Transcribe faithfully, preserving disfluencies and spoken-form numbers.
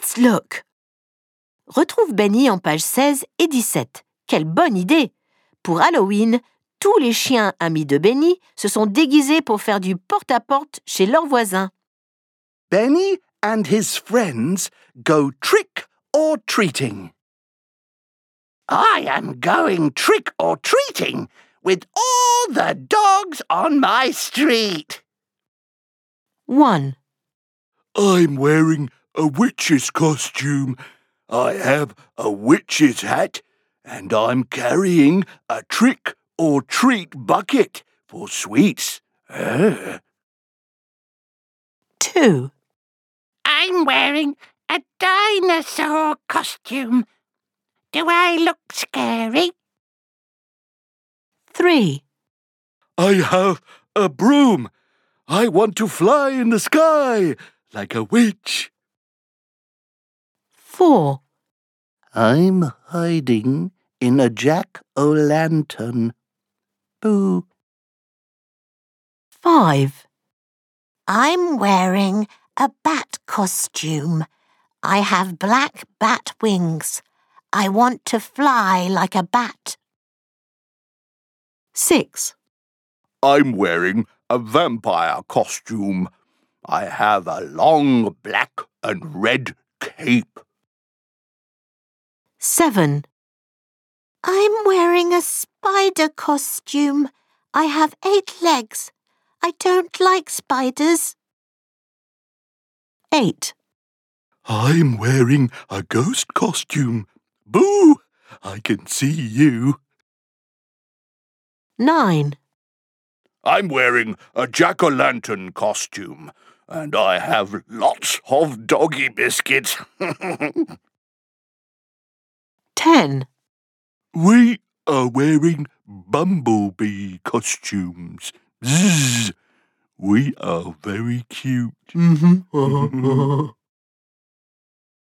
Let's look. Retrouve Benny en pages seize et dix-sept. Quelle bonne idée! Pour Halloween, tous les chiens amis de Benny se sont déguisés pour faire du porte-à-porte chez leurs voisins. Benny and his friends go trick-or-treating. I am going trick-or-treating with all the dogs on my street. one. I'm wearing a witch's costume. I have a witch's hat, and I'm carrying a trick-or-treat bucket for sweets. Uh. two. I'm wearing a dinosaur costume. Do I look scary? three. I have a broom. I want to fly in the sky like a witch. four. I'm hiding in a jack-o'-lantern. Boo. five. I'm wearing a bat costume. I have black bat wings. I want to fly like a bat. six. I'm wearing a vampire costume. I have a long black and red cape. seven. I'm wearing a spider costume. I have eight legs. I don't like spiders. eight. I'm wearing a ghost costume. Boo! I can see you. nine. I'm wearing a jack-o'-lantern costume, and I have lots of doggy biscuits. ten. We are wearing bumblebee costumes. Zzz. We are very cute. Mm-hmm.